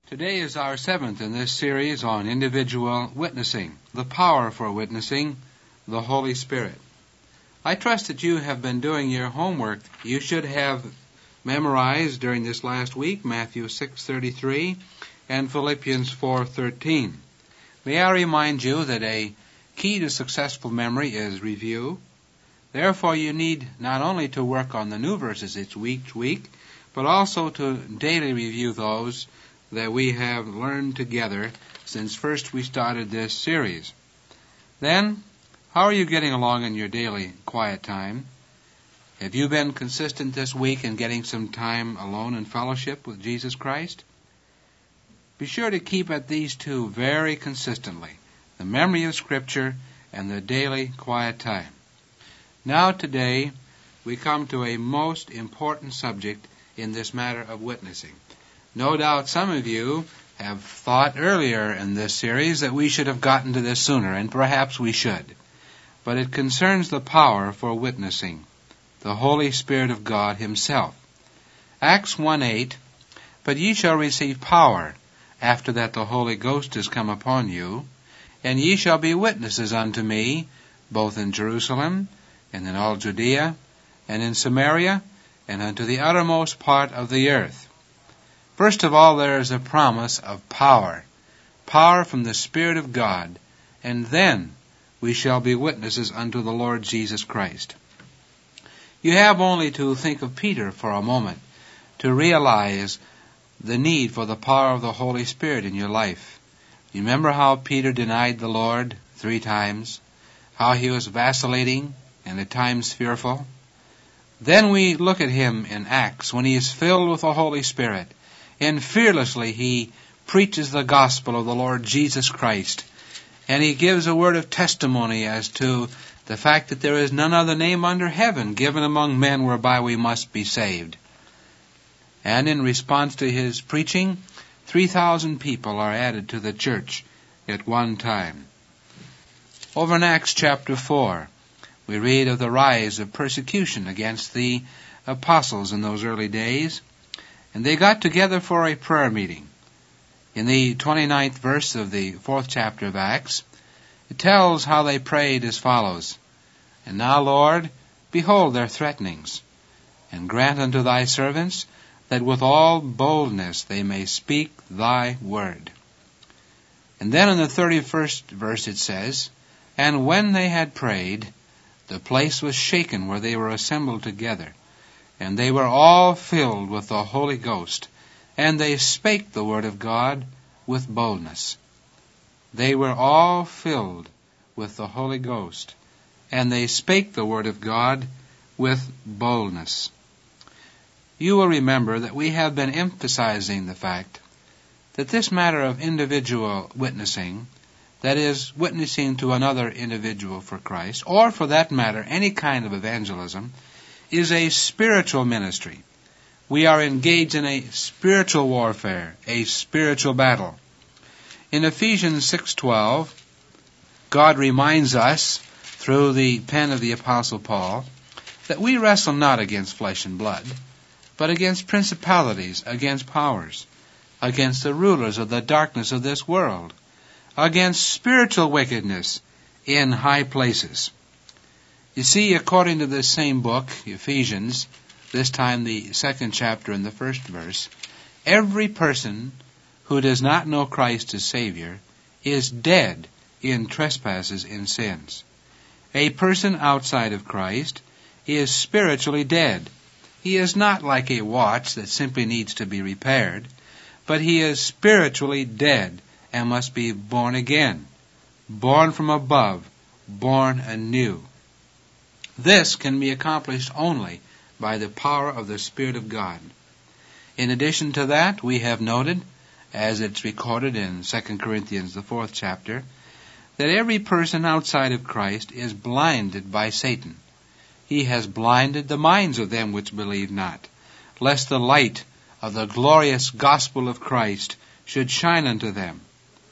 Today is our seventh in this series on individual witnessing, the power for witnessing, the Holy Spirit. I trust that you have been doing your homework. You should have memorized during this last week Matthew 6:33 and Philippians 4:13. May I remind you that a key to successful memory is review. Therefore, you need not only to work on the new verses each week, but also to daily review those that we have learned together since first we started this series. Then, how are you getting along in your daily quiet time? Have you been consistent this week in getting some time alone in fellowship with Jesus Christ? Be sure to keep at these two very consistently, the memory of Scripture and the daily quiet time. Now today, we come to a most important subject in this matter of witnessing. No doubt some of you have thought earlier in this series that we should have gotten to this sooner, and perhaps we should. But it concerns the power for witnessing, the Holy Spirit of God Himself. Acts 1:8, "But ye shall receive power, after that the Holy Ghost is come upon you, and ye shall be witnesses unto me, both in Jerusalem, and in all Judea, and in Samaria, and unto the uttermost part of the earth." First of all, there is a promise of power from the Spirit of God, and then we shall be witnesses unto the Lord Jesus Christ. You have only to think of Peter for a moment to realize the need for the power of the Holy Spirit in your life. You remember how Peter denied the Lord 3 times, how he was vacillating and at times fearful. Then we look at him in Acts when he is filled with the Holy Spirit, and fearlessly he preaches the gospel of the Lord Jesus Christ. And he gives a word of testimony as to the fact that there is none other name under heaven given among men whereby we must be saved. And in response to his preaching, 3,000 people are added to the church at one time. Over in Acts chapter 4, we read of the rise of persecution against the apostles in those early days. And they got together for a prayer meeting. In the 29th verse of the 4th chapter of Acts, it tells how they prayed as follows: "And now, Lord, behold their threatenings, and grant unto thy servants that with all boldness they may speak thy word." And then in the 31st verse it says, "And when they had prayed, the place was shaken where they were assembled together. And they were all filled with the Holy Ghost, and they spake the word of God with boldness." They were all filled with the Holy Ghost, and they spake the word of God with boldness. You will remember that we have been emphasizing the fact that this matter of individual witnessing, that is, witnessing to another individual for Christ, or for that matter, any kind of evangelism, is a spiritual ministry. We are engaged in a spiritual warfare, a spiritual battle. In Ephesians 6:12, God reminds us, through the pen of the Apostle Paul, that we wrestle not against flesh and blood, but against principalities, against powers, against the rulers of the darkness of this world, against spiritual wickedness in high places. You see, according to this same book, Ephesians, this time the 2nd chapter and the 1st verse, every person who does not know Christ as Savior is dead in trespasses and sins. A person outside of Christ is spiritually dead. He is not like a watch that simply needs to be repaired, but he is spiritually dead and must be born again, born from above, born anew. This can be accomplished only by the power of the Spirit of God. In addition to that, we have noted, as it's recorded in 2 Corinthians, the 4th chapter, that every person outside of Christ is blinded by Satan. He has blinded the minds of them which believe not, lest the light of the glorious gospel of Christ should shine unto them.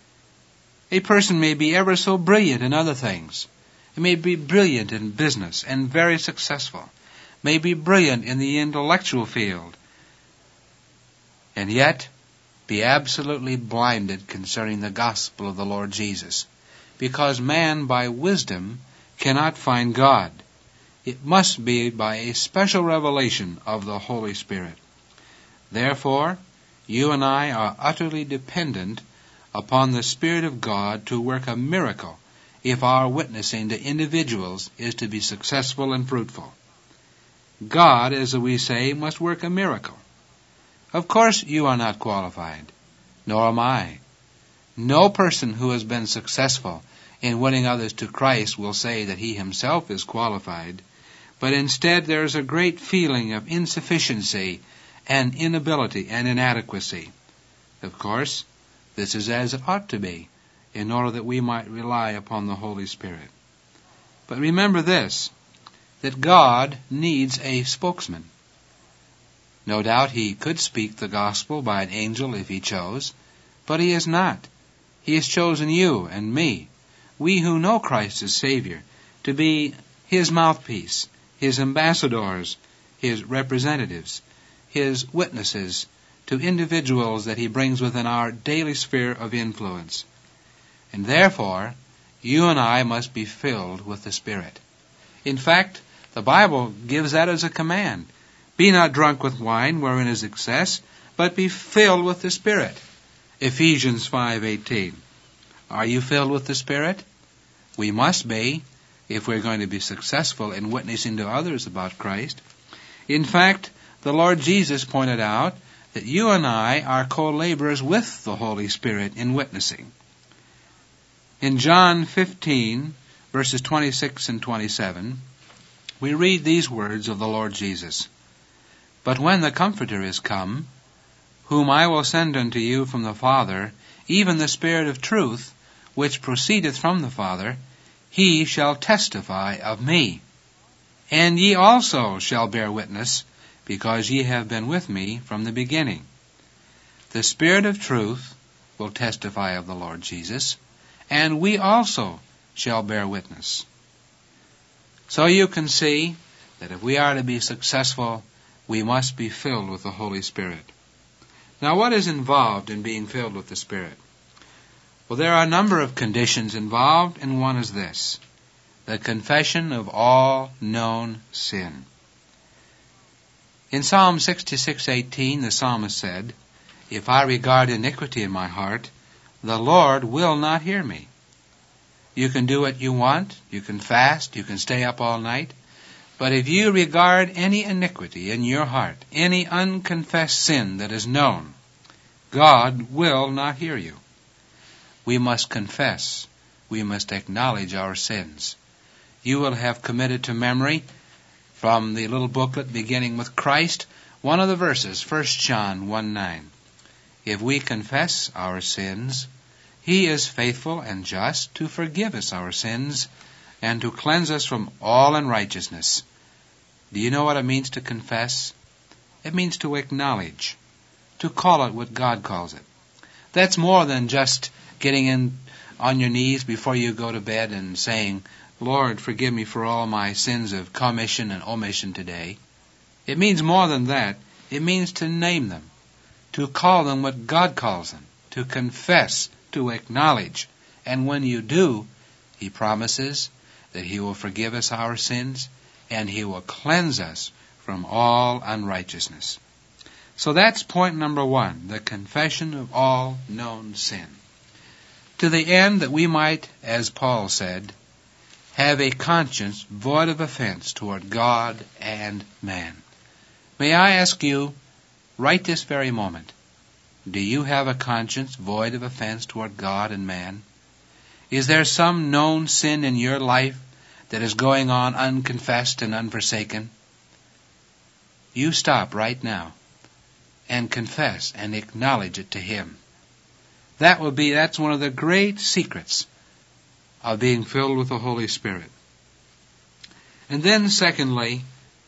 A person may be ever so brilliant in other things. He may be brilliant in business and very successful, may be brilliant in the intellectual field, and yet be absolutely blinded concerning the gospel of the Lord Jesus, because man by wisdom cannot find God. It must be by a special revelation of the Holy Spirit. Therefore, you and I are utterly dependent upon the Spirit of God to work a miracle if our witnessing to individuals is to be successful and fruitful. God, as we say, must work a miracle. Of course, you are not qualified, nor am I. No person who has been successful in winning others to Christ will say that he himself is qualified, but instead there is a great feeling of insufficiency and inability and inadequacy. Of course, this is as it ought to be, in order that we might rely upon the Holy Spirit. But remember this, that God needs a spokesman. No doubt he could speak the gospel by an angel if he chose, but he has not. He has chosen you and me, we who know Christ as Savior, to be his mouthpiece, his ambassadors, his representatives, his witnesses to individuals that he brings within our daily sphere of influence. And therefore, you and I must be filled with the Spirit. In fact, the Bible gives that as a command. Be not drunk with wine, wherein is excess, but be filled with the Spirit. Ephesians 5:18. Are you filled with the Spirit? We must be, if we're going to be successful in witnessing to others about Christ. In fact, the Lord Jesus pointed out that you and I are co-laborers with the Holy Spirit in witnessing. In John 15, verses 26 and 27, we read these words of the Lord Jesus. But when the Comforter is come, whom I will send unto you from the Father, even the Spirit of truth, which proceedeth from the Father, he shall testify of me. And ye also shall bear witness, because ye have been with me from the beginning. The Spirit of truth will testify of the Lord Jesus, and we also shall bear witness. So you can see that if we are to be successful, we must be filled with the Holy Spirit. Now, what is involved in being filled with the Spirit? Well, there are a number of conditions involved, and one is this: the confession of all known sin. In Psalm 66:18, the psalmist said, If I regard iniquity in my heart, the Lord will not hear me. You can do what you want, you can fast, you can stay up all night, but if you regard any iniquity in your heart, any unconfessed sin that is known, God will not hear you. We must confess. We must acknowledge our sins. You will have committed to memory from the little booklet beginning with Christ one of the verses, 1 John 1:9. If we confess our sins, he is faithful and just to forgive us our sins and to cleanse us from all unrighteousness. Do you know what it means to confess? It means to acknowledge, to call it what God calls it. That's more than just getting in on your knees before you go to bed and saying, Lord, forgive me for all my sins of commission and omission today. It means more than that. It means to name them, to call them what God calls them, to confess, to acknowledge. And when you do, he promises that he will forgive us our sins and he will cleanse us from all unrighteousness. So that's point number one, the confession of all known sin. To the end that we might, as Paul said, have a conscience void of offense toward God and man. May I ask you, right this very moment, do you have a conscience void of offense toward God and man? Is there some known sin in your life that is going on unconfessed and unforsaken? You stop right now and confess and acknowledge it to him. That's one of the great secrets of being filled with the Holy Spirit. And then secondly,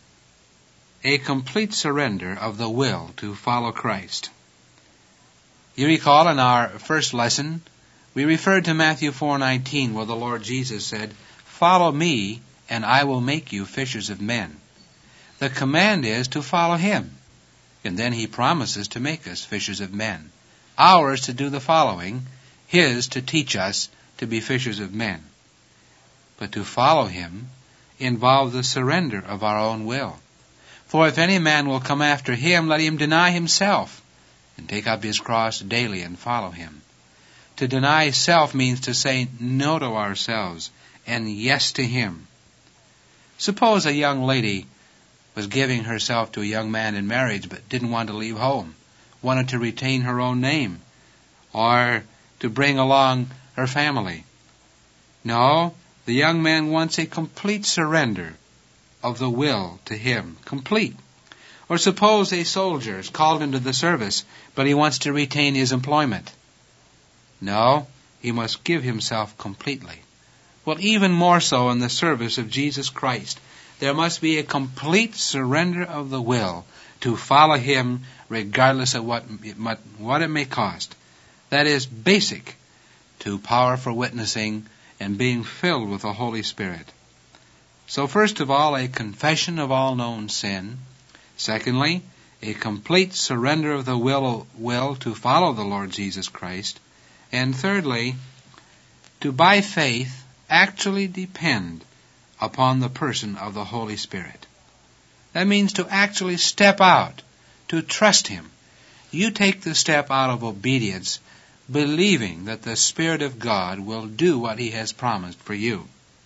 a complete surrender of the will to follow Christ. You recall in our first lesson, we referred to Matthew 4:19, where the Lord Jesus said, Follow me, and I will make you fishers of men. The command is to follow him, and then he promises to make us fishers of men. ours to do the following, His to teach us to be fishers of men. But to follow Him involves the surrender of our own will. For if any man will come after Him, let him deny himself, and take up his cross daily and follow Him. To deny self means to say no to ourselves and yes to Him. Suppose a young lady was giving herself to a young man in marriage but didn't want to leave home, wanted to retain her own name, or to bring along her family. No, the young man wants a complete surrender of the will to Him. Complete. Or suppose a soldier is called into the service, but he wants to retain his employment. No, he must give himself completely. Well, even more so in the service of Jesus Christ. There must be a complete surrender of the will to follow Him regardless of what it may cost. That is basic to power for witnessing and being filled with the Holy Spirit. So first of all, a confession of all known sin. Secondly, a complete surrender of the will to follow the Lord Jesus Christ. And thirdly, to by faith actually depend upon the person of the Holy Spirit. That means to actually step out, to trust Him. You take the step out of obedience, believing that the Spirit of God will do what He has promised for you.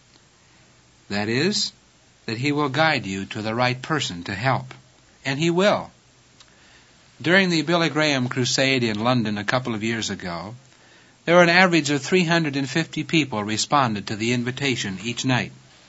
That is, that He will guide you to the right person to help. And He will. During the Billy Graham crusade in London a couple of years ago, there were an average of 350 people responded to the invitation each night.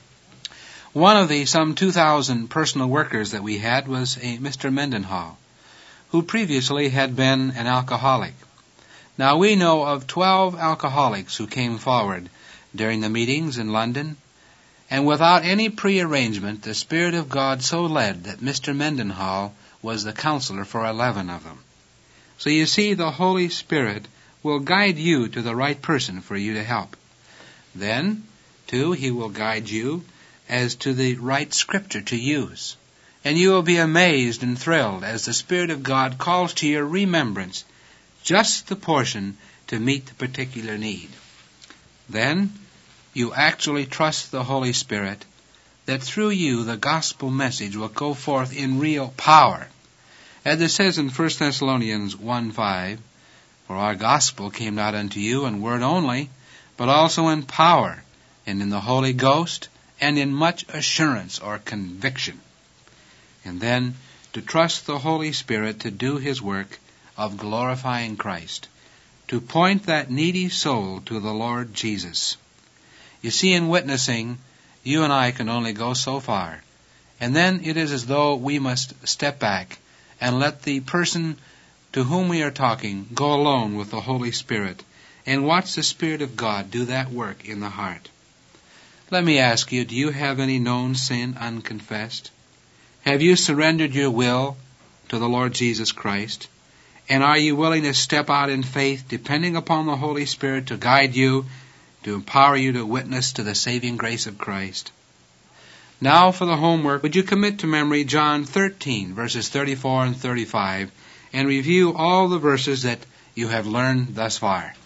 One of the some 2,000 personal workers that we had was a Mr. Mendenhall, who previously had been an alcoholic. Now we know of 12 alcoholics who came forward during the meetings in London, and without any prearrangement, the Spirit of God so led that Mr. Mendenhall was the counselor for 11 of them. So you see, the Holy Spirit will guide you to the right person for you to help. Then, too, He will guide you as to the right scripture to use. And you will be amazed and thrilled as the Spirit of God calls to your remembrance just the portion to meet the particular need. Then, you actually trust the Holy Spirit that through you the gospel message will go forth in real power. As it says in 1 Thessalonians 1:5, "For our gospel came not unto you in word only, but also in power, and in the Holy Ghost, and in much assurance," or conviction. And then, to trust the Holy Spirit to do His work of glorifying Christ, to point that needy soul to the Lord Jesus. You see, in witnessing, you and I can only go so far. And then it is as though we must step back and let the person to whom we are talking go alone with the Holy Spirit and watch the Spirit of God do that work in the heart. Let me ask you, do you have any known sin unconfessed? Have you surrendered your will to the Lord Jesus Christ? And are you willing to step out in faith, depending upon the Holy Spirit to guide you, to empower you to witness to the saving grace of Christ? Now for the homework, would you commit to memory John 13, verses 34 and 35, and review all the verses that you have learned thus far?